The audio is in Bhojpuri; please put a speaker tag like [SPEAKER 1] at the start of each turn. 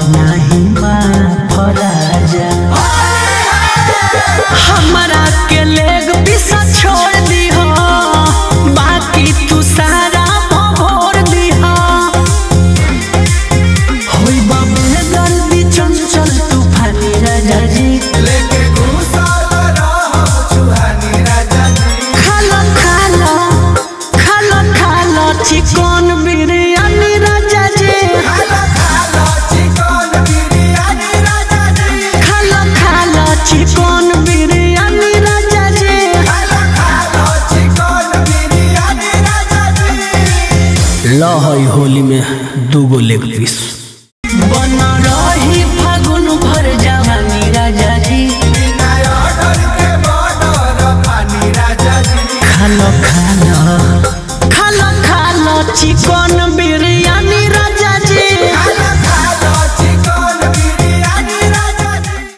[SPEAKER 1] नहीं माफ राजा। हमारा के लेग पीछा छोड़ दी हो, बाकी तू सारा भोर दी हो। होई बाबे गलती चंचल तूफानी राजा जी, लेके घुसा रहा चुहानी राजा जी। खाला खाला खाला खाला चिकन बिरयानी राजा जी, खाला खाला चिकन बिरयानी राजा जी। खाला खाला चिकन बिरयानी राजा जी, खाला खाला चिकन बिरयानी राजा जी। ला है होली में 2 लेग पीस बना रही फागुन भर जवानी राजा जी। खालो खालो खालो खालो चिकन